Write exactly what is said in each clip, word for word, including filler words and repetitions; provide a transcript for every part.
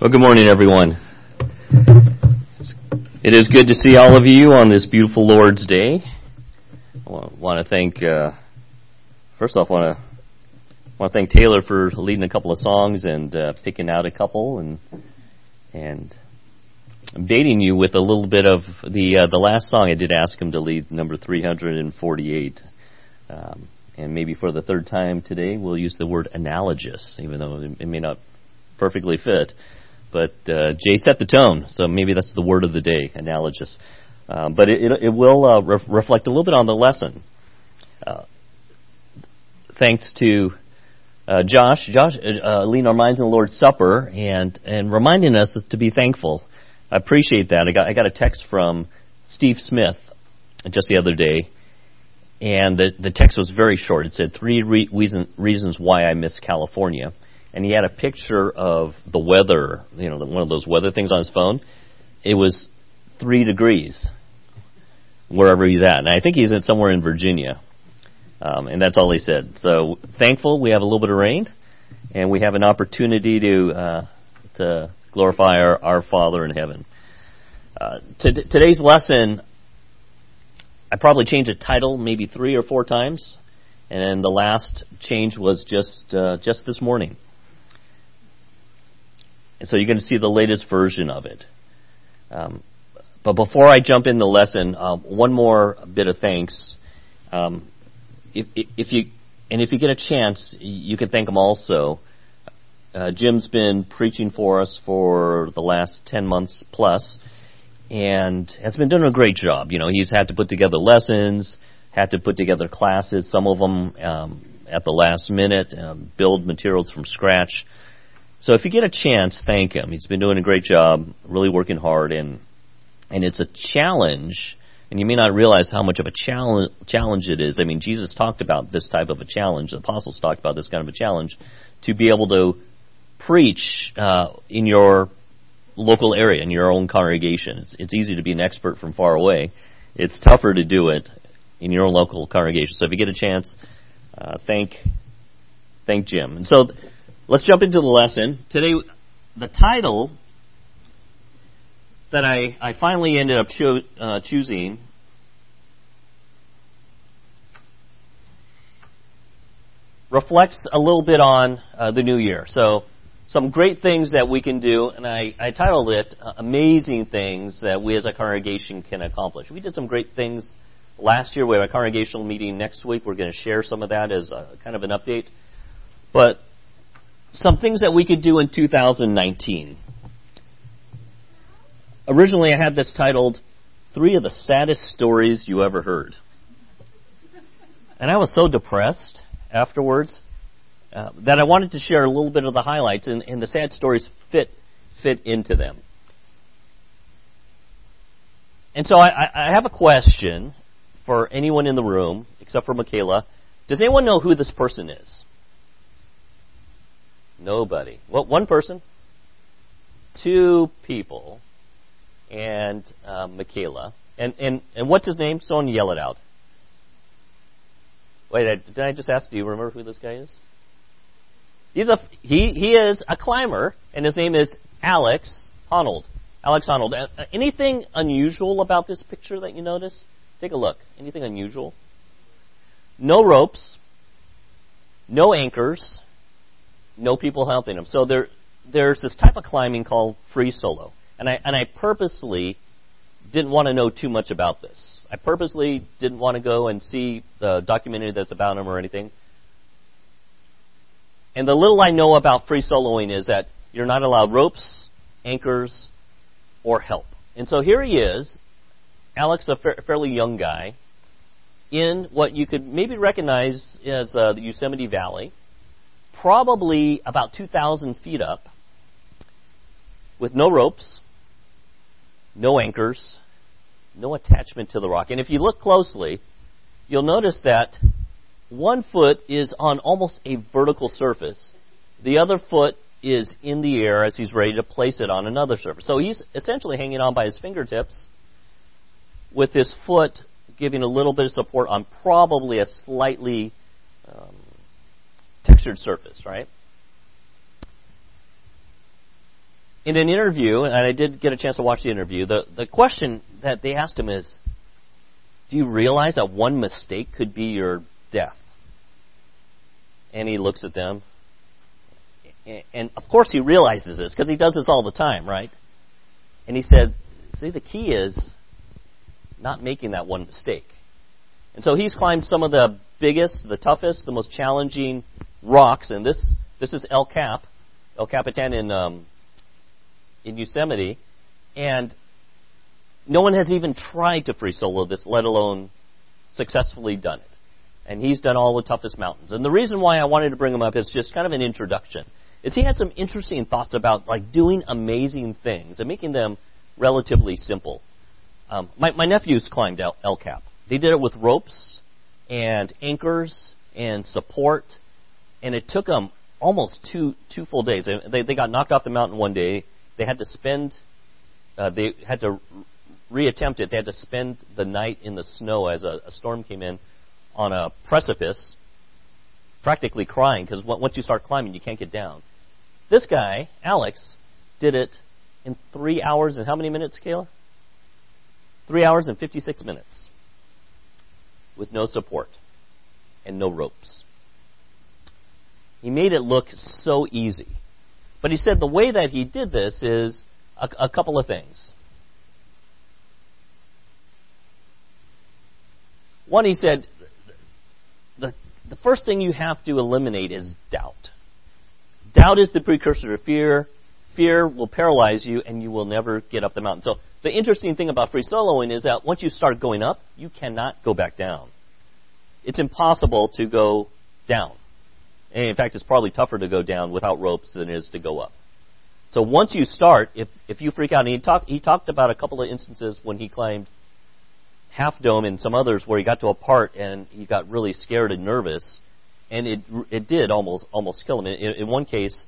Well, good morning, everyone. It is good to see all of you on this beautiful Lord's Day. I want to thank, uh, first off, want to want to thank Taylor for leading a couple of songs and uh, picking out a couple, and and baiting you with a little bit of the uh, the last song. I did ask him to lead number three hundred forty-eight, um, and maybe for the third time today, we'll use the word analogous, even though it may not perfectly fit. But uh, Jay set the tone, so maybe that's the word of the day, analogous. Um, but it, it, it will uh, re- reflect a little bit on the lesson. Uh, thanks to uh, Josh, Josh uh, leading our minds in the Lord's Supper and and reminding us to be thankful. I appreciate that. I got I got a text from Steve Smith just the other day, and the the text was very short. It said three re- reason, reasons why I miss California. And he had a picture of the weather, you know, one of those weather things on his phone. It was three degrees wherever he's at. And I think he's at somewhere in Virginia. Um, and that's all he said. So thankful we have a little bit of rain, and we have an opportunity to uh, to glorify our, our Father in heaven. Uh, to, today's lesson, I probably changed the title maybe three or four times. And then the last change was just uh, just this morning. And so you're going to see the latest version of it. Um, but before I jump in the lesson, um, one more bit of thanks. Um, if, if you and if you get a chance, you can thank him also. Uh, Jim's been preaching for us for the last ten months plus, and has been doing a great job. You know, he's had to put together lessons, had to put together classes, some of them um, at the last minute, um, build materials from scratch. So if you get a chance, thank him. He's been doing a great job, really working hard, and and it's a challenge, and you may not realize how much of a challenge challenge it is. I mean, Jesus talked about this type of a challenge. The apostles talked about this kind of a challenge, to be able to preach uh, in your local area, in your own congregation. It's, it's easy to be an expert from far away. It's tougher to do it in your own local congregation. So if you get a chance, uh, thank thank Jim. And so let's jump into the lesson. Today, the title that I, I finally ended up cho- uh, choosing reflects a little bit on uh, the new year. So some great things that we can do, and I, I titled it uh, Amazing Things That We as a Congregation Can Accomplish. We did some great things last year. We have a congregational meeting next week. We're going to share some of that as a, kind of an update. But some things that we could do in two thousand nineteen. Originally, I had this titled, Three of the Saddest Stories You Ever Heard. And I was so depressed afterwards uh, that I wanted to share a little bit of the highlights, and, and the sad stories fit fit into them. And so I, I have a question for anyone in the room, except for Michaela. Does anyone know who this person is? Nobody. Well, one person, two people, and uh, Michaela. And, and and what's his name? Someone yell it out. Wait, I, did I just ask? Do you remember who this guy is? He's a he he is a climber, and his name is Alex Honnold. Alex Honnold. Uh, anything unusual about this picture that you notice? Take a look. Anything unusual? No ropes. No anchors. No people helping him. So there, there's this type of climbing called free solo. And I and I purposely didn't want to know too much about this. I purposely didn't want to go and see the documentary that's about him or anything. And the little I know about free soloing is that you're not allowed ropes, anchors, or help. And so here he is, Alex, a fa- fairly young guy, in what you could maybe recognize as uh, the Yosemite Valley, probably about two thousand feet up, with no ropes, no anchors, no attachment to the rock. And if you look closely, you'll notice that one foot is on almost a vertical surface. The other foot is in the air as he's ready to place it on another surface. So he's essentially hanging on by his fingertips with his foot giving a little bit of support on probably a slightly um, textured surface, right? in an interview, and I did get a chance to watch the interview, the, the question that they asked him is, do you realize that one mistake could be your death? And he looks at them. And of course he realizes this, because he does this all the time, right? And he said, see, the key is not making that one mistake. And so he's climbed some of the biggest, the toughest, the most challenging rocks. And this this is El Cap, El Capitan in um, in Yosemite. And no one has even tried to free solo this, let alone successfully done it. And he's done all the toughest mountains. And the reason why I wanted to bring him up is just kind of an introduction. Is he had some interesting thoughts about like doing amazing things and making them relatively simple. Um, my, my nephews climbed El, El Cap. They did it with ropes and anchors and support, and it took them almost two two full days. They they got knocked off the mountain one day. They had to spend uh, they had to reattempt it. They had to spend the night in the snow as a, a storm came in on a precipice, practically crying because once you start climbing, you can't get down. This guy, Alex, did it in three hours and how many minutes, Kayla? Three hours and fifty-six minutes with no support and no ropes. He made it look so easy. But he said the way that he did this is a, a couple of things. One, he said, the, the first thing you have to eliminate is doubt. Doubt is the precursor to fear. Fear will paralyze you, and you will never get up the mountain. So the interesting thing about free soloing is that once you start going up, you cannot go back down. It's impossible to go down. And in fact, it's probably tougher to go down without ropes than it is to go up. So once you start, if if you freak out, and he talked he talked about a couple of instances when he climbed Half Dome and some others where he got to a part and he got really scared and nervous, and it it did almost almost kill him. In, in one case,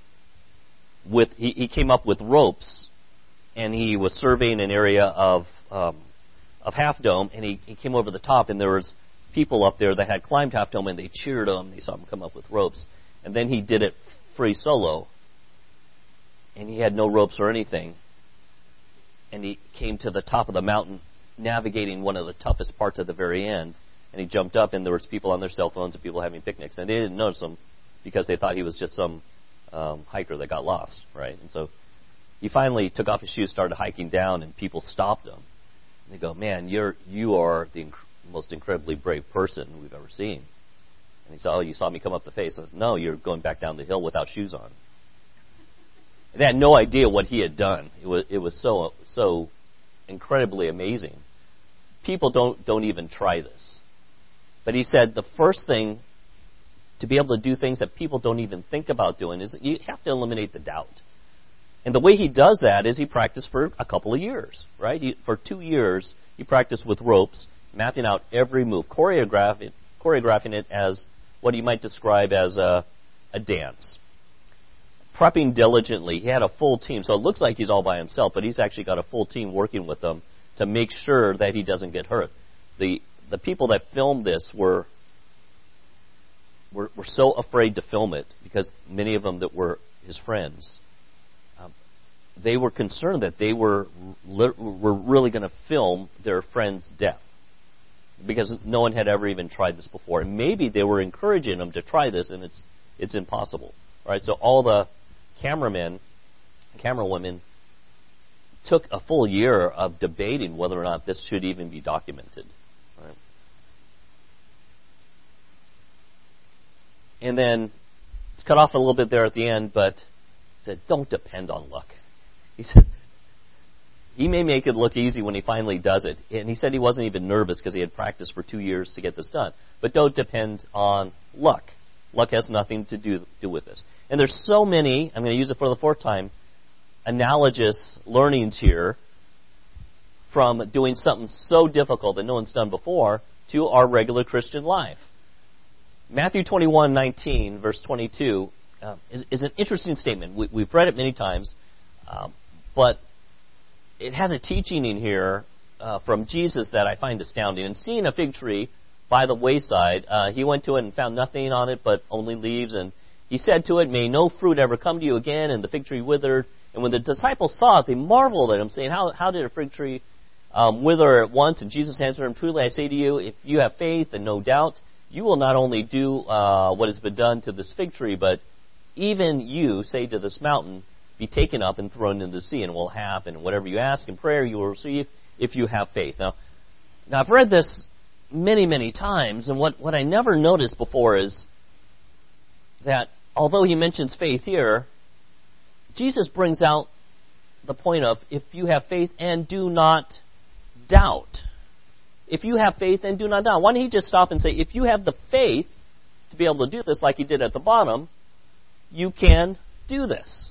with he, he came up with ropes, and he was surveying an area of um, of Half Dome, and he, he came over the top, and there was people up there that had climbed Half Dome, and they cheered him. They saw him come up with ropes, and then he did it free solo, and he had no ropes or anything, and he came to the top of the mountain, navigating one of the toughest parts at the very end, and he jumped up, and there was people on their cell phones and people having picnics, and they didn't notice him because they thought he was just some um, hiker that got lost, right? And so he finally took off his shoes, started hiking down, and people stopped him. And they go, "Man, you're you are the inc- most incredibly brave person we've ever seen." And he said, "Oh, you saw me come up the face." I said, "No, you're going back down the hill without shoes on." And they had no idea what he had done. It was it was so so incredibly amazing. People don't don't even try this. But he said the first thing to be able to do things that people don't even think about doing is that you have to eliminate the doubt. And the way he does that is he practiced for a couple of years, right? He, for two years, he practiced with ropes, mapping out every move, choreographing, choreographing it as what you might describe as a, a dance. Prepping diligently. He had a full team, so it looks like he's all by himself, but he's actually got a full team working with him to make sure that he doesn't get hurt. The the people that filmed this were were, were so afraid to film it because many of them that were his friends, um, they were concerned that they were were really going to film their friend's death because no one had ever even tried this before. And maybe they were encouraging them to try this, and it's it's impossible. Right? So all the cameramen, camera women, took a full year of debating whether or not this should even be documented. Right? And then it's cut off a little bit there at the end, but he said, don't depend on luck. He said, he may make it look easy when he finally does it. And he said he wasn't even nervous because he had practiced for two years to get this done. But don't depend on luck. Luck has nothing to do, do with this. And there's so many, I'm going to use it for the fourth time, analogous learnings here from doing something so difficult that no one's done before to our regular Christian life. Matthew twenty-one nineteen, verse twenty-two, uh, is, is an interesting statement. We, we've read it many times, um, but it has a teaching in here uh, from Jesus that I find astounding. And seeing a fig tree by the wayside, uh, he went to it and found nothing on it but only leaves, and he said to it, may no fruit ever come to you again, and the fig tree withered. And when the disciples saw it, they marveled at him, saying, How, how did a fig tree um, wither at once? And Jesus answered him, Truly I say to you, if you have faith and no doubt, you will not only do uh, what has been done to this fig tree, but even you say to this mountain, be taken up and thrown into the sea, and will happen. Whatever you ask in prayer, you will receive if you have faith. Now, now I've read this many, many times, and what, what I never noticed before is that although he mentions faith here, Jesus brings out the point of if you have faith and do not doubt. If you have faith and do not doubt. Why don't he just stop and say, if you have the faith to be able to do this like he did at the bottom, you can do this.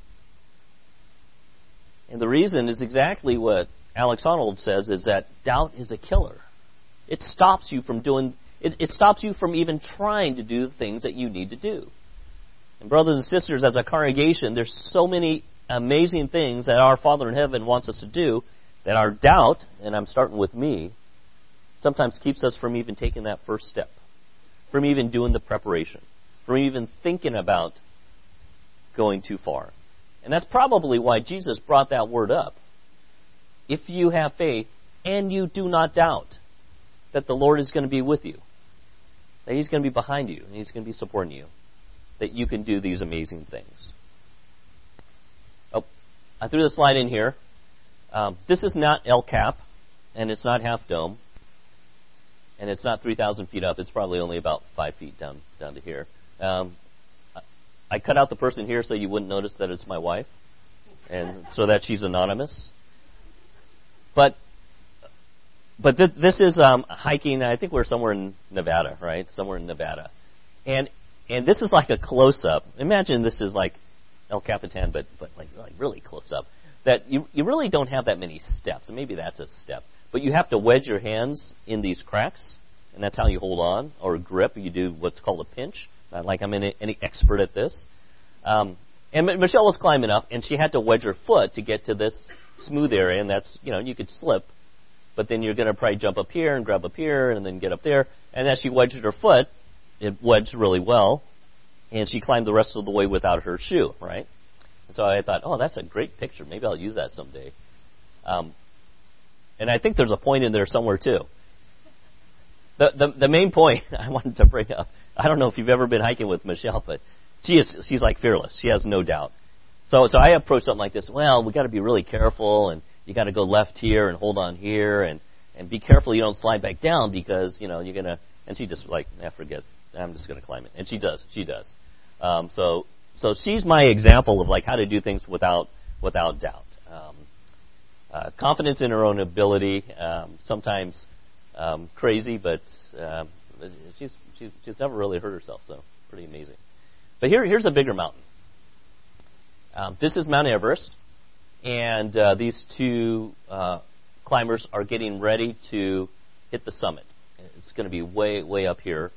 And the reason is exactly what Alex Honnold says, is that doubt is a killer. It stops you from doing, it, it stops you from even trying to do the things that you need to do. And brothers and sisters, as a congregation, there's so many amazing things that our Father in heaven wants us to do that our doubt, and I'm starting with me, sometimes keeps us from even taking that first step, from even doing the preparation, from even thinking about going too far. And that's probably why Jesus brought that word up. If you have faith and you do not doubt that the Lord is going to be with you, that He's going to be behind you, and He's going to be supporting you, that you can do these amazing things. Oh, I threw the slide in here. Um, this is not El Cap, and it's not Half Dome, and it's not three thousand feet up. It's probably only about five feet down down to here. Um, I cut out the person here so you wouldn't notice that it's my wife, and so that she's anonymous. But but th- this is um, hiking. I think we're somewhere in Nevada, right? Somewhere in Nevada, and and this is like a close up. Imagine this is like El Capitan, but but like like really close up. That you you really don't have that many steps. Maybe that's a step, but you have to wedge your hands in these cracks, and that's how you hold on or grip. You do what's called a pinch. Not like I'm any, any expert at this. Um, and M- Michelle was climbing up, and she had to wedge her foot to get to this smooth area, and that's, you know, you could slip, but then you're going to probably jump up here and grab up here and then get up there. And as she wedged her foot, it wedged really well, and she climbed the rest of the way without her shoe, right? And so I thought, oh, that's a great picture. Maybe I'll use that someday. Um, and I think there's a point in there somewhere, too. The, the the main point I wanted to bring up, I don't know if you've ever been hiking with Michelle, but she is she's like fearless. She has no doubt. So so I approach something like this. Well, we got to be really careful, and you got to go left here and hold on here, and, and be careful you don't slide back down because you know you're gonna. And she just like, ah, forget. I'm just gonna climb it, and she does. She does. Um, so so she's my example of like how to do things without without doubt. Um, uh, confidence in her own ability. Um, sometimes. Um, crazy, but um, she's she, she's never really hurt herself, so pretty amazing. But here here's a bigger mountain. Um, this is Mount Everest, and uh, these two uh, climbers are getting ready to hit the summit. It's going to be way way up here,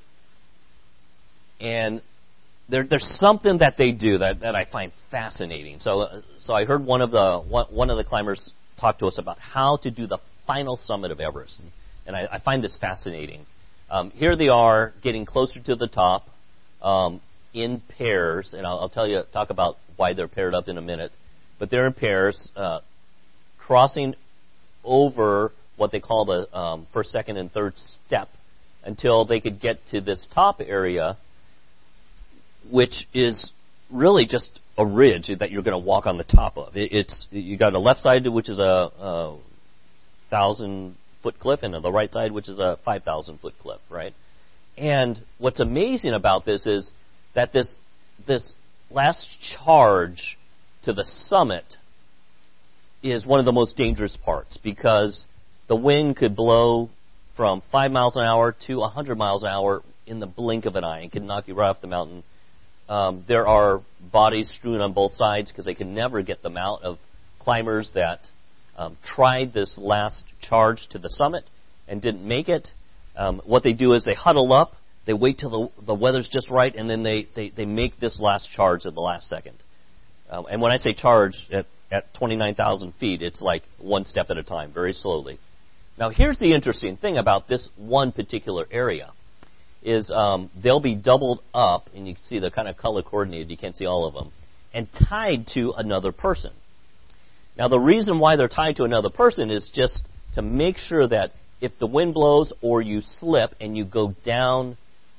and there, there's something that they do that, that I find fascinating. So uh, so I heard one of the one, one of the climbers talk to us about how to do the final summit of Everest. And, And I, I find this fascinating. Um, here they are getting closer to the top um, in pairs, and I'll, I'll tell you, talk about why they're paired up in a minute. But they're in pairs, uh, crossing over what they call the um, first, second, and third step until they could get to this top area, which is really just a ridge that you're going to walk on the top of. It, it's you got a left side, which is a, a thousand. foot cliff, and on the right side, which is a five thousand foot cliff, right? And what's amazing about this is that this this last charge to the summit is one of the most dangerous parts because the wind could blow from five miles an hour to one hundred miles an hour in the blink of an eye and can knock you right off the mountain. Um, there are bodies strewn on both sides because they can never get them out of climbers that Um, tried this last charge to the summit and didn't make it. Um, what they do is they huddle up, they wait till the, the weather's just right, and then they, they, they make this last charge at the last second. Um, and when I say charge at, at twenty-nine thousand feet, it's like one step at a time, very slowly. Now here's the interesting thing about this one particular area is um, they'll be doubled up, and you can see they're kind of color coordinated, you can't see all of them. and tied to another person. Now, the reason why they're tied to another person is just to make sure that if the wind blows or you slip and you go down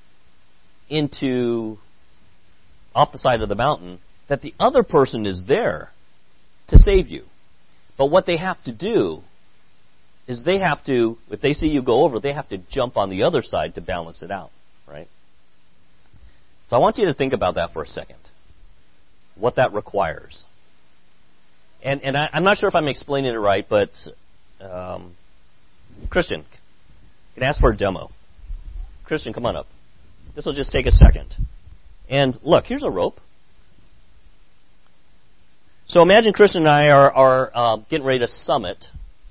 into off the side of the mountain, that the other person is there to save you. But what they have to do is they have to, if they see you go over, they have to jump on the other side to balance it out, right? So I want you to think about that for a second, what that requires. And and I, I'm not sure if I'm explaining it right, but um, Christian, can I ask for a demo? Christian, come on up. This will just take a second. And look, here's a rope. So imagine Christian and I are, are uh, getting ready to summit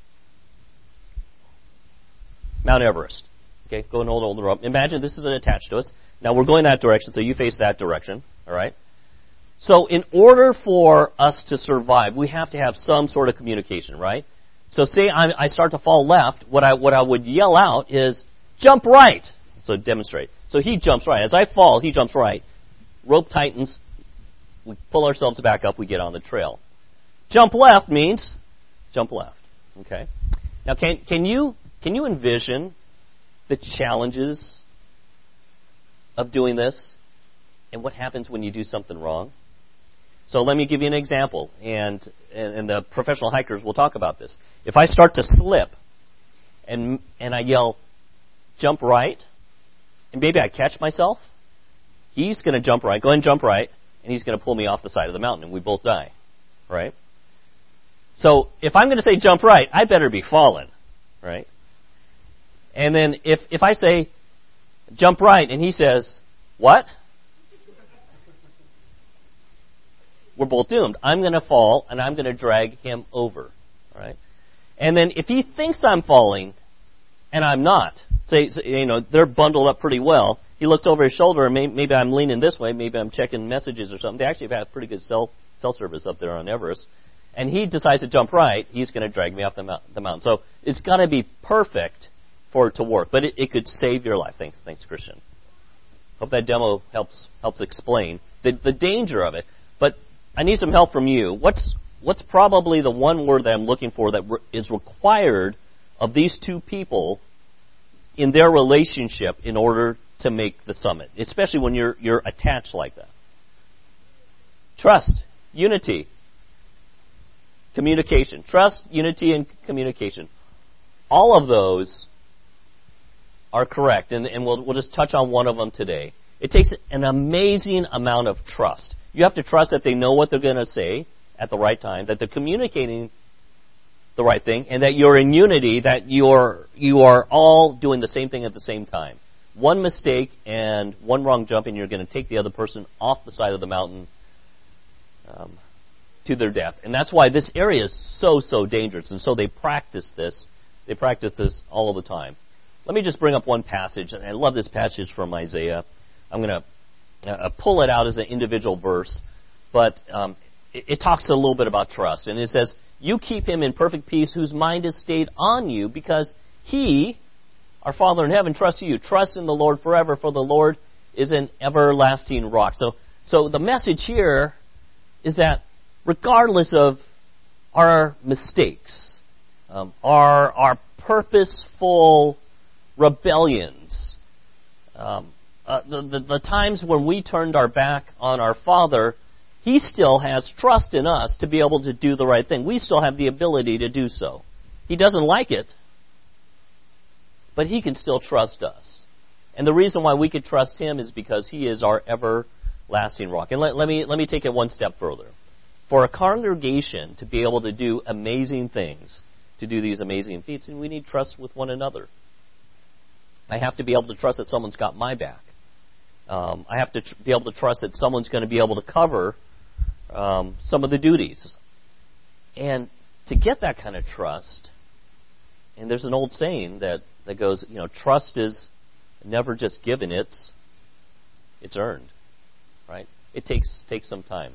Mount Everest. Okay, go and hold, hold the rope. Imagine this is attached to us. Now we're going that direction, so you face that direction. All right. So in order for us to survive, we have to have some sort of communication, right? So say I, I start to fall left, what I what I would yell out is, jump right. So demonstrate. So he jumps right. As I fall, he jumps right. Rope tightens. We pull ourselves back up. We get on the trail. Jump left means jump left. Okay. Now, can can you can you envision the challenges of doing this and what happens when you do something wrong? So let me give you an example, and and, and the professional hikers will talk about this. If I start to slip and and I yell, jump right, and maybe I catch myself, he's going to jump right, go ahead and jump right, and he's going to pull me off the side of the mountain, and we both die, right? So if I'm going to say jump right, I better be falling, right? And then if, if I say jump right, and he says, what? We're both doomed. I'm going to fall, and I'm going to drag him over, right? And then if he thinks I'm falling, and I'm not, say, you know, they're bundled up pretty well. He looked over his shoulder, and maybe, maybe I'm leaning this way, maybe I'm checking messages or something. They actually have pretty good cell cell service up there on Everest. And he decides to jump right, he's going to drag me off the, mount, the mountain. So it's got to be perfect for it to work, but it, it could save your life. Thanks, thanks, Christian. Hope that demo helps helps explain the the danger of it. But I need some help from you. What's what's probably the one word that I'm looking for that re- is required of these two people in their relationship in order to make the summit, especially when you're you're attached like that? Trust, unity, communication. Trust, unity, and communication. All of those are correct, and, and we'll, we'll just touch on one of them today. It takes an amazing amount of trust. You have to trust that they know what they're going to say at the right time, that they're communicating the right thing, and that you're in unity, that you're you are all doing the same thing at the same time. One mistake and one wrong jump, and you're going to take the other person off the side of the mountain um, to their death. And that's why this area is so, so dangerous. And so they practice this. They practice this all of the time. Let me just bring up one passage, and I love this passage from Isaiah. I'm going to uh, pull it out as an individual verse, but um, it, it talks a little bit about trust. And it says, you keep him in perfect peace whose mind is stayed on you, because he, our Father in heaven, trusts you. Trust in the Lord forever, for the Lord is an everlasting rock. So, so the message here is that regardless of our mistakes, um, our our purposeful rebellions, um, uh, the, the, the times when we turned our back on our Father, He still has trust in us to be able to do the right thing. We still have the ability to do so. He doesn't like it, but He can still trust us. And the reason why we can trust Him is because He is our everlasting rock. And let, let me let me take it one step further. For a congregation to be able to do amazing things, to do these amazing feats, and we need trust with one another. I have to be able to trust that someone's got my back. Um, I have to tr- be able to trust that someone's going to be able to cover um, some of the duties. And to get that kind of trust, and there's an old saying that, that goes, you know, trust is never just given, it's it's earned, right? It takes takes some time.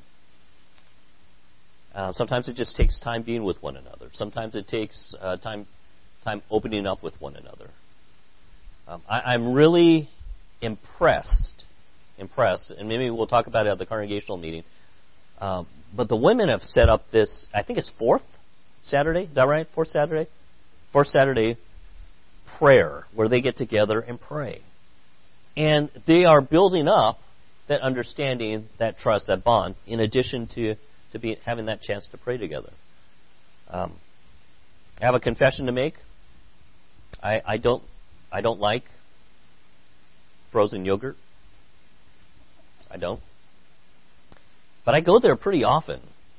Uh, sometimes it just takes time being with one another. Sometimes it takes uh, time time opening up with one another. Um, I, I'm really impressed, impressed, and maybe we'll talk about it at the congregational meeting, Um, but the women have set up this, I think it's fourth Saturday, is that right? Fourth Saturday? Fourth Saturday prayer, where they get together and pray. And they are building up that understanding, that trust, that bond, in addition to, to be having that chance to pray together. Um, I have a confession to make. I, I don't I don't like frozen yogurt. I don't. But I go there pretty often.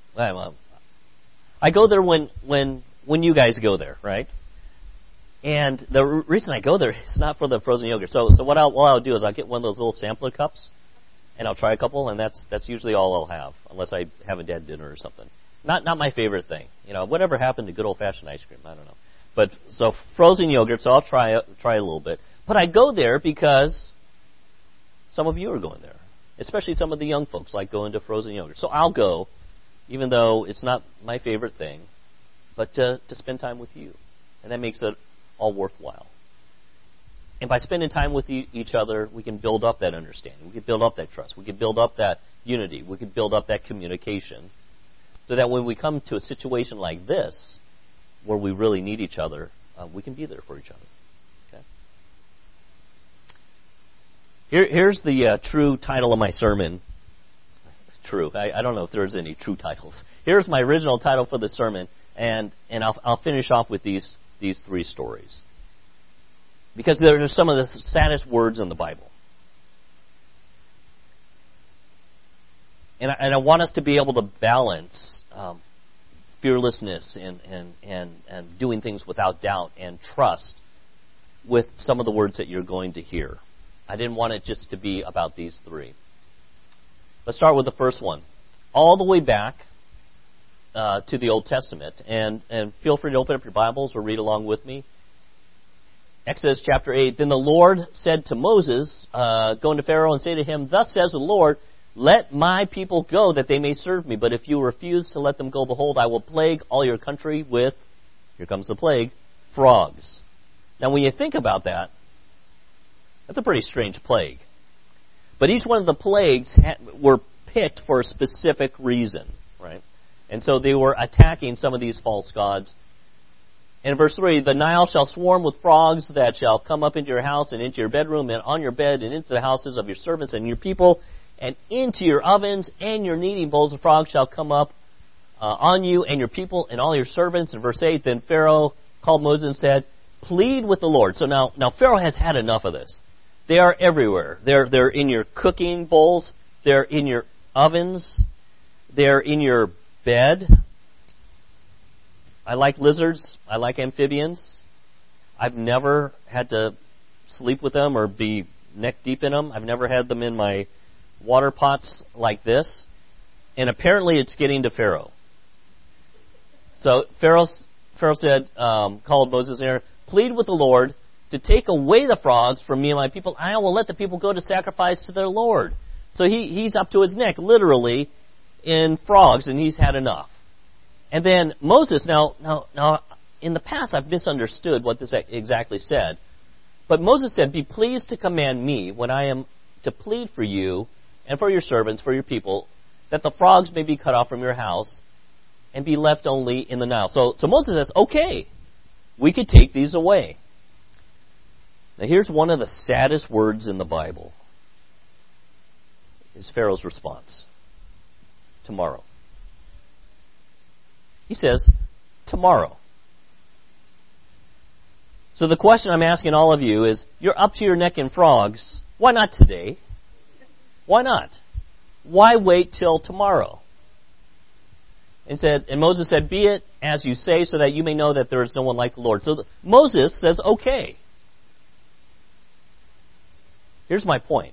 I go there when when when you guys go there, right? And the r- reason I go there is not for the frozen yogurt. So so what I'll what I'll do is I'll get one of those little sampler cups, and I'll try a couple, and that's that's usually all I'll have, unless I have a dead dinner or something. Not not my favorite thing. You know, whatever happened to good old fashioned ice cream? I don't know. But so frozen yogurt, so I'll try try a little bit. But I go there because some of you are going there, especially some of the young folks like going to frozen yogurt. So I'll go, even though it's not my favorite thing, but to, to spend time with you, and that makes it all worthwhile. And by spending time with e- each other, we can build up that understanding. We can build up that trust. We can build up that unity. We can build up that communication, so that when we come to a situation like this, where we really need each other, uh, we can be there for each other. Okay. Here, here's the uh, true title of my sermon. True. I, I don't know if there's any true titles. Here's my original title for the sermon, and and I'll I'll finish off with these these three stories, because they're some of the saddest words in the Bible. And I, and I want us to be able to balance um, fearlessness and, and, and, and doing things without doubt and trust with some of the words that you're going to hear. I didn't want it just to be about these three. Let's start with the first one. All the way back uh, to the Old Testament. And, and feel free to open up your Bibles or read along with me. Exodus chapter eight. Then the Lord said to Moses, uh, go into Pharaoh and say to him, thus says the Lord, let my people go that they may serve me. But if you refuse to let them go, behold, I will plague all your country with, here comes the plague, frogs. Now when you think about that, that's a pretty strange plague. But each one of the plagues had, were picked for a specific reason, right? And so they were attacking some of these false gods. And in verse three, the Nile shall swarm with frogs that shall come up into your house and into your bedroom and on your bed and into the houses of your servants and your people, and into your ovens and your kneading bowls of frogs shall come up uh, on you and your people and all your servants. In verse eight, then Pharaoh called Moses and said, plead with the Lord. So now, now Pharaoh has had enough of this. They are everywhere. They're, they're in your cooking bowls. They're in your ovens. They're in your bed. I like lizards. I like amphibians. I've never had to sleep with them or be neck deep in them. I've never had them in my water pots like this. And apparently it's getting to Pharaoh. So Pharaoh, Pharaoh said, um, called Moses and Aaron, plead with the Lord to take away the frogs from me and my people. I will let the people go to sacrifice to their Lord. So he, he's up to his neck, literally, in frogs, and he's had enough. And then Moses, now, now, now, in the past I've misunderstood what this exactly said. But Moses said, be pleased to command me when I am to plead for you and for your servants, for your people, that the frogs may be cut off from your house and be left only in the Nile. So, so Moses says, okay, we could take these away. Now here's one of the saddest words in the Bible. Is Pharaoh's response. Tomorrow. He says, tomorrow. So the question I'm asking all of you is, you're up to your neck in frogs. Why not today? Why not? Why wait till tomorrow? And said, and Moses said, be it as you say, so that you may know that there is no one like the Lord. So the, Moses says, okay. Here's my point.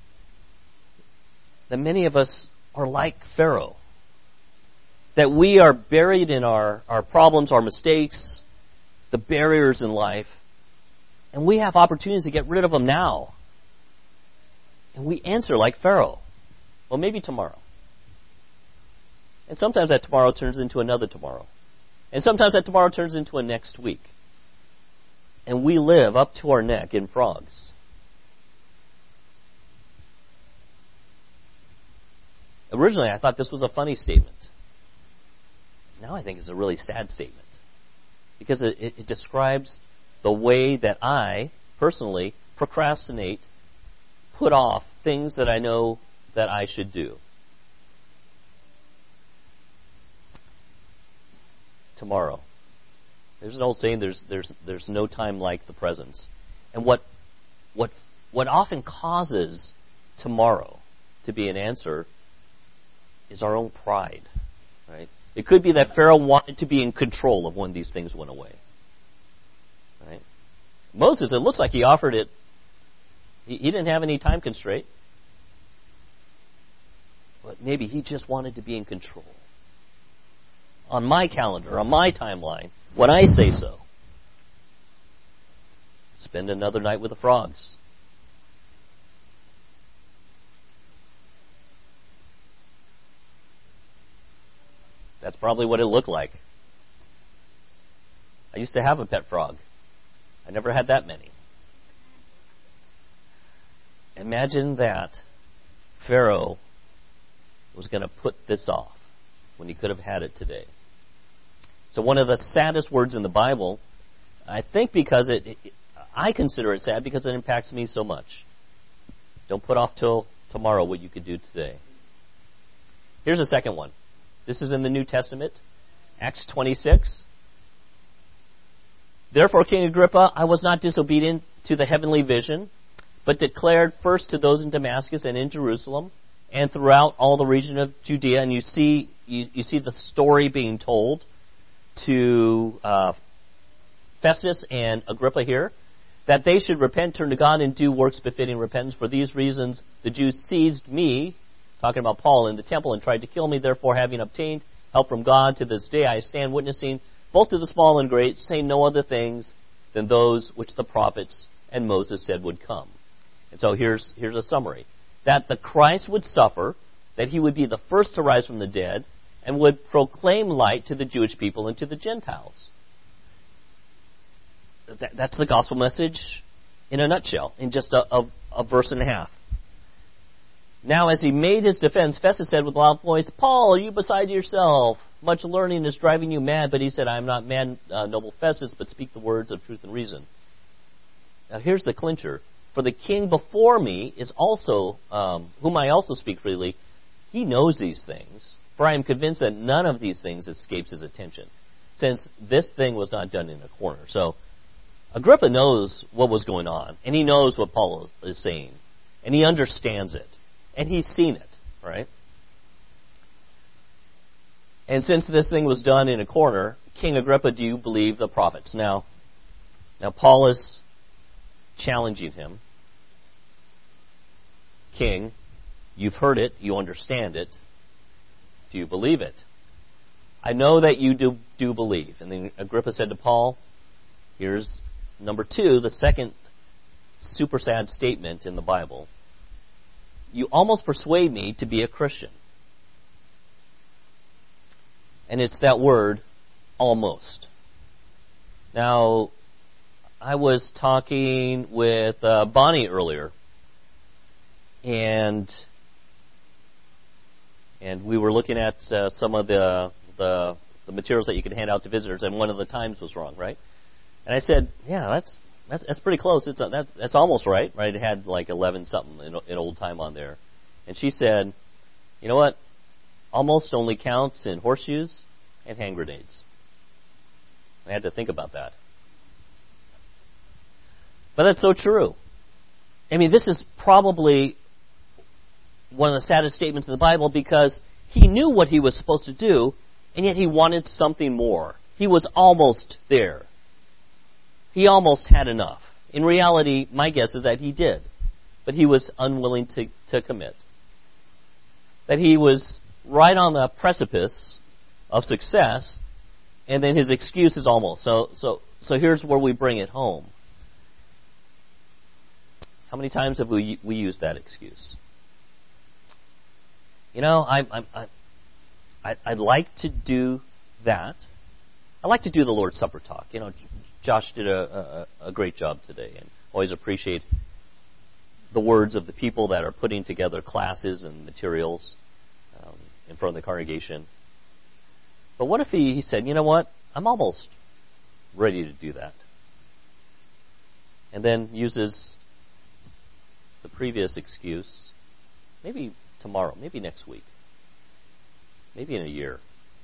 That many of us are like Pharaoh. That we are buried in our, our problems, our mistakes, the barriers in life, and we have opportunities to get rid of them now. And we answer like Pharaoh. Well, maybe tomorrow. And sometimes that tomorrow turns into another tomorrow. And sometimes that tomorrow turns into a next week. And we live up to our neck in frogs. Originally, I thought this was a funny statement. Now I think it's a really sad statement. Because it, it, it describes the way that I, personally, procrastinate, put off things that I know that I should do. Tomorrow. There's an old saying, there's there's there's no time like the present. And what what what often causes tomorrow to be an answer is our own pride. Right? It could be that Pharaoh wanted to be in control of when these things went away. Right? Moses, it looks like he offered it. He, he didn't have any time constraint. But maybe he just wanted to be in control. On my calendar, on my timeline, when I say so. Spend another night with the frogs. That's probably what it looked like. I used to have a pet frog. I never had that many. Imagine that Pharaoh was going to put this off when he could have had it today. So one of the saddest words in the Bible, I think because it, it I consider it sad because it impacts me so much. Don't put off till tomorrow what you could do today. Here's a second one. This is in the New Testament, Acts twenty-six. Therefore, King Agrippa, I was not disobedient to the heavenly vision, but declared first to those in Damascus and in Jerusalem, and throughout all the region of Judea. And you see, you, you see the story being told to uh, Festus and Agrippa here, that they should repent, turn to God, and do works befitting repentance. For these reasons, the Jews seized me, talking about Paul, in the temple and tried to kill me. Therefore, having obtained help from God, to this day I stand witnessing, both to the small and great, saying no other things than those which the prophets and Moses said would come. And so here's here's a summary. That the Christ would suffer, that he would be the first to rise from the dead, and would proclaim light to the Jewish people and to the Gentiles. That, that's the gospel message in a nutshell, in just a, a, a verse and a half. Now, as he made his defense, Festus said with a loud voice, Paul, are you beside yourself? Much learning is driving you mad. But he said, I am not mad, uh, noble Festus, but speak the words of truth and reason. Now, here's the clincher. For the king before me is also, um, whom I also speak freely, he knows these things. For I am convinced that none of these things escapes his attention, since this thing was not done in a corner. So, Agrippa knows what was going on, and he knows what Paul is saying, and he understands it, and he's seen it, right? And since this thing was done in a corner, King Agrippa, do you believe the prophets? Now, now Paul is challenging him. King, you've heard it, you understand it. Do you believe it? I know that you do, do believe. And then Agrippa said to Paul, here's number two, the second super sad statement in the Bible. You almost persuade me to be a Christian. And it's that word, almost. Now, I was talking with uh, Bonnie earlier, and and we were looking at uh, some of the, the the materials that you could hand out to visitors, and one of the times was wrong, right? And I said, yeah, that's that's that's pretty close. It's uh, that's that's almost right, right? It had like eleven something in, in old time on there, and she said, you know what? Almost only counts in horseshoes and hand grenades. I had to think about that. But that's so true. I mean, this is probably one of the saddest statements in the Bible because he knew what he was supposed to do, and yet he wanted something more. He was almost there. He almost had enough. In reality, my guess is that he did, but he was unwilling to, to commit. That he was right on the precipice of success, and then his excuse is almost. So, so, so here's where we bring it home. How many times have we we used that excuse? You know, I I I I'd like to do that. I like to do the Lord's Supper talk. You know, Josh did a, a a great job today, and always appreciate the words of the people that are putting together classes and materials. Um, in front of the congregation. But what if he, he said, you know what, I'm almost ready to do that. And then uses the previous excuse, maybe tomorrow, maybe next week, maybe in a year.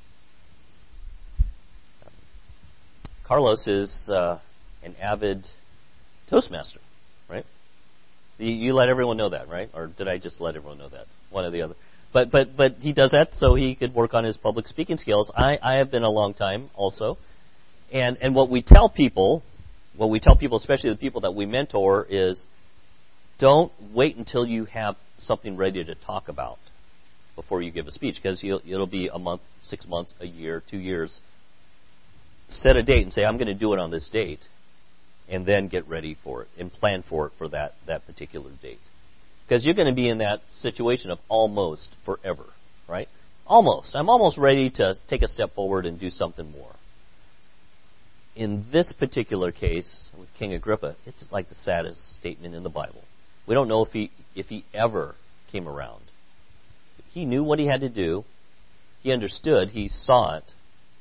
Um, Carlos is uh, an avid Toastmaster, right? You, you let everyone know that, right? Or did I just let everyone know that? One or the other. But but but he does that so he could work on his public speaking skills. I, I have been a long time also. And and what we tell people, what we tell people, especially the people that we mentor, is don't wait until you have something ready to talk about before you give a speech, because it'll be a month, six months, a year, two years. Set a date and say, I'm going to do it on this date, and then get ready for it and plan for it for that, that particular date. Because you're going to be in that situation of almost forever, right? Almost. I'm almost ready to take a step forward and do something more. In this particular case with King Agrippa, it's like the saddest statement in the Bible. We don't know if he if he ever came around. He knew what he had to do. He understood. He saw it.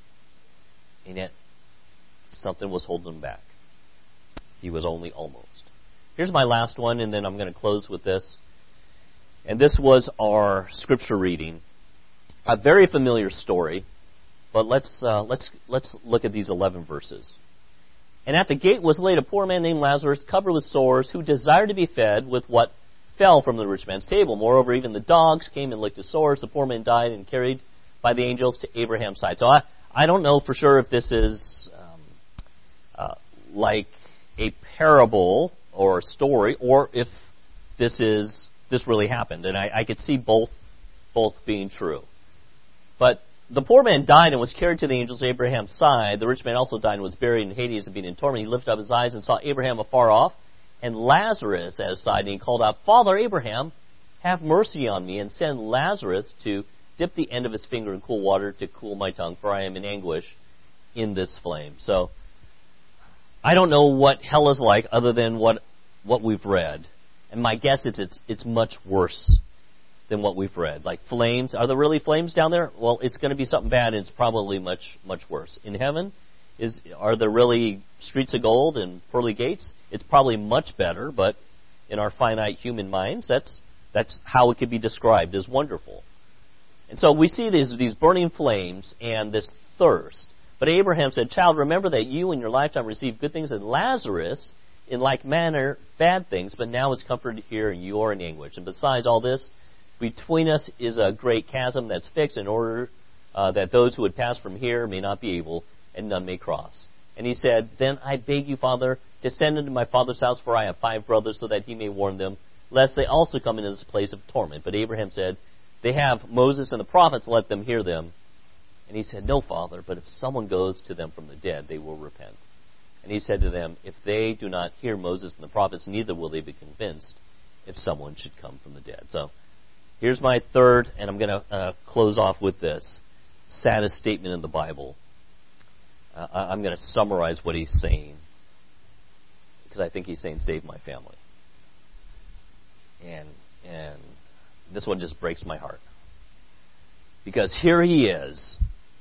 And yet something was holding him back. He was only almost. Here's my last one, and then I'm going to close with this. And this was our scripture reading. A very familiar story, but let's uh, let's let's look at these eleven verses. And at the gate was laid a poor man named Lazarus, covered with sores, who desired to be fed with what fell from the rich man's table. Moreover, even the dogs came and licked his sores. The poor man died and carried by the angels to Abraham's side. So I, I don't know for sure if this is um, uh, like a parable or a story, or if this is this really happened. And I, I could see both both being true. But the poor man died and was carried to the angels of Abraham's side. The rich man also died and was buried in Hades and being in torment. He lifted up his eyes and saw Abraham afar off, and Lazarus at his side, and he called out, Father Abraham, have mercy on me, and send Lazarus to dip the end of his finger in cool water to cool my tongue, for I am in anguish in this flame. So I don't know what hell is like other than what what we've read. And my guess is it's it's much worse than what we've read. Like flames. Are there really flames down there? Well, it's going to be something bad, and it's probably much, much worse. In heaven, is are there really streets of gold and pearly gates? It's probably much better, but in our finite human minds, that's that's how it could be described as wonderful. And so we see these, these burning flames and this thirst. But Abraham said, Child, remember that you in your lifetime received good things, and Lazarus in like manner bad things, but now is comforted here and you are in anguish. And besides all this, between us is a great chasm that's fixed in order uh, that those who would pass from here may not be able, and none may cross. And he said, Then I beg you, Father, to send into my father's house, for I have five brothers, so that he may warn them, lest they also come into this place of torment. But Abraham said, They have Moses and the prophets, let them hear them. And he said, No, Father, but if someone goes to them from the dead, they will repent. And he said to them, If they do not hear Moses and the prophets, neither will they be convinced if someone should come from the dead. So here's my third, and I'm going to uh, close off with this saddest statement in the Bible. Uh, I'm going to summarize what he's saying, because I think he's saying, save my family. And and this one just breaks my heart. Because here he is,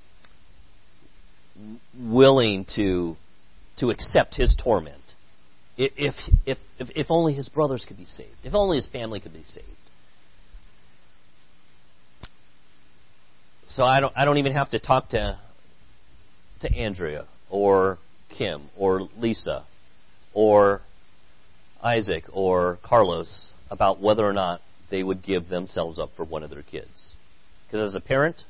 willing to to accept his torment. If if if if only his brothers could be saved. If only his family could be saved. So I don't I don't even have to talk to to Andrea or Kim or Lisa or Isaac or Carlos about whether or not they would give themselves up for one of their kids. Because as a parent,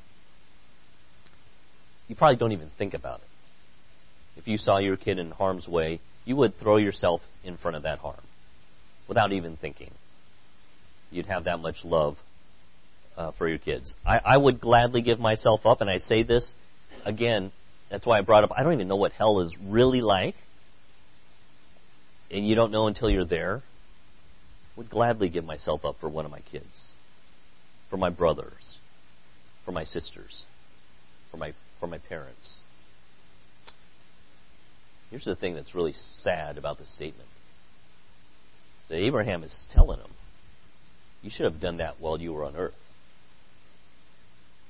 you probably don't even think about it. If you saw your kid in harm's way, you would throw yourself in front of that harm without even thinking. You'd have that much love uh, for your kids. I, I would gladly give myself up, and I say this again, that's why I brought up, I don't even know what hell is really like, and you don't know until you're there. I would gladly give myself up for one of my kids, for my brothers, for my sisters, for my for my parents. Here's the thing that's really sad about this statement. So Abraham is telling him, you should have done that while you were on earth.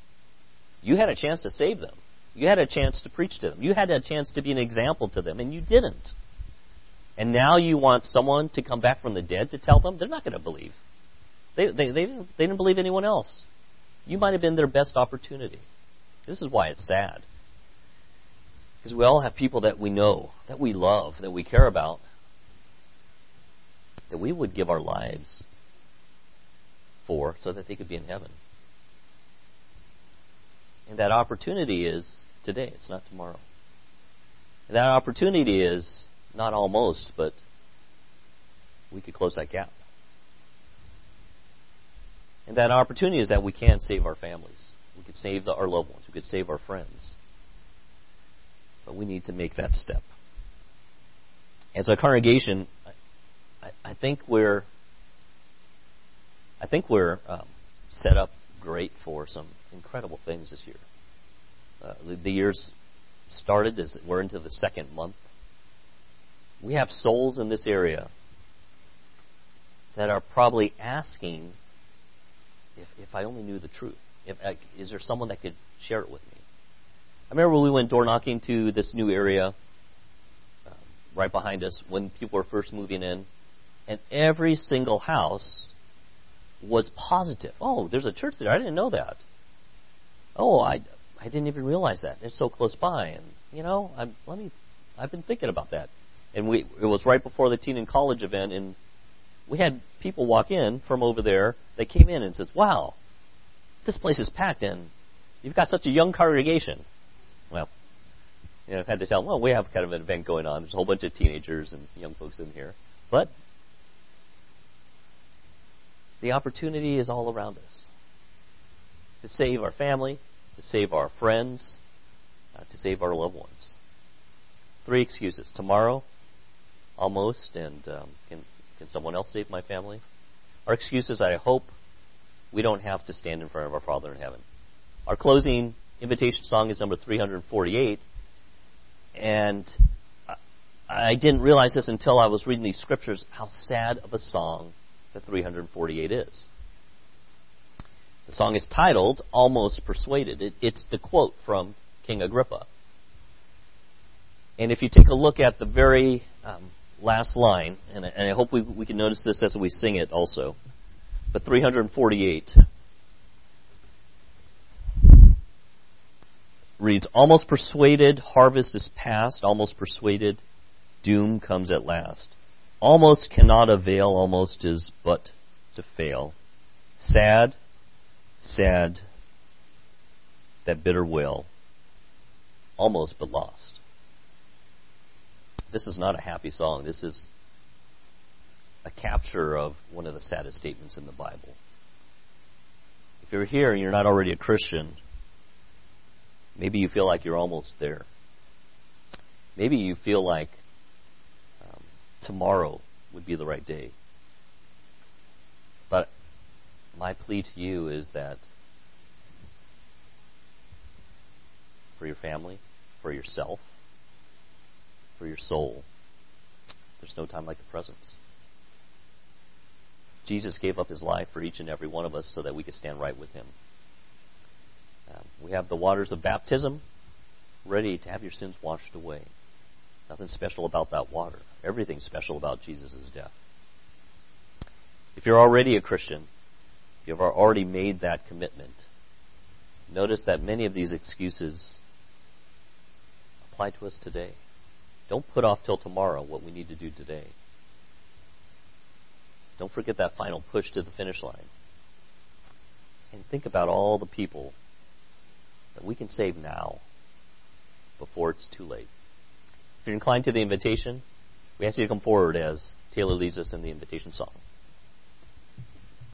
You had a chance to save them. You had a chance to preach to them. You had a chance to be an example to them, and you didn't. And now you want someone to come back from the dead to tell them? They're not going to believe. They, they, they, didn't, they didn't believe anyone else. You might have been their best opportunity. This is why it's sad. Because we all have people that we know, that we love, that we care about, that we would give our lives for so that they could be in heaven. And that opportunity is today. It's not tomorrow. And that opportunity is not almost, but we could close that gap. And that opportunity is that we can save our families. We could save the, our loved ones. We could save our friends. But we need to make that step. As a congregation, I, I think we're I think we're um, set up great for some incredible things this year. Uh, the, the year's started as we're into the second month. We have souls in this area that are probably asking, if, if I only knew the truth, if I, is there someone that could share it with me? I remember when we went door knocking to this new area uh, right behind us when people were first moving in, and every single house was positive. Oh, there's a church there. I didn't know that. Oh, I, I didn't even realize that. It's so close by, and you know, I'm, let me. I've been thinking about that. And we it was right before the teen and college event, and we had people walk in from over there. They came in and said, "Wow, this place is packed, and you've got such a young congregation." Well, you know, I've had to tell them, well, we have kind of an event going on. There's a whole bunch of teenagers and young folks in here. But the opportunity is all around us to save our family, to save our friends, uh, to save our loved ones. Three excuses. Tomorrow, almost, and um, can, can someone else save my family? Our excuses, I hope we don't have to stand in front of our Father in heaven. Our closing invitation song is number three forty-eight, and I didn't realize this until I was reading these scriptures, how sad of a song that three forty-eight is. The song is titled, Almost Persuaded. It, it's the quote from King Agrippa. And if you take a look at the very um, last line, and, and I hope we, we can notice this as we sing it also, but three forty-eight reads, Almost persuaded, harvest is past, almost persuaded, doom comes at last. Almost cannot avail, almost is but to fail. Sad, sad, that bitter wail, almost but lost. This is not a happy song. This is a capture of one of the saddest statements in the Bible. If you're here and you're not already a Christian, maybe you feel like you're almost there. Maybe you feel like um, tomorrow would be the right day. But my plea to you is that for your family, for yourself, for your soul, there's no time like the present. Jesus gave up his life for each and every one of us so that we could stand right with him. Um, we have the waters of baptism ready to have your sins washed away. Nothing special about that water. Everything special about Jesus' death. If you're already a Christian, if you've already made that commitment, notice that many of these excuses apply to us today. Don't put off till tomorrow what we need to do today. Don't forget that final push to the finish line. And think about all the people that we can save now before it's too late. If you're inclined to the invitation, we ask you to come forward as Taylor leads us in the invitation song.